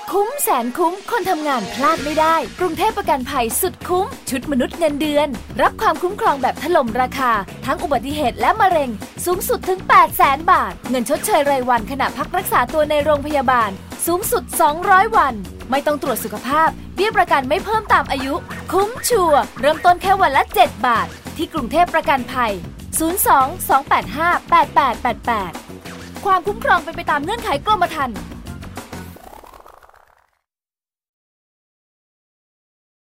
คุ้มแสนคุ้มคนทำงานพลาดไม่ได้กรุงเทพประกันภัยสุดคุ้มชุดมนุษย์เงินเดือนรับความคุ้มครองแบบถล่มราคาทั้งอุบัติเหตุและมะเร็งสูงสุดถึง 800,000 บาทเงินชดเชยรายวันขณะพักรักษาตัวในโรงพยาบาลสูงสุด200วันไม่ต้องตรวจสุขภาพเบี้ยประกันไม่เพิ่มตามอายุคุ้มชัวร์เริ่มต้นแค่วันละ7 บาทที่กรุงเทพประกันภัย02-285-8888ความคุ้มครองเป็นไปตามเงื่อนไขกรมธรรม์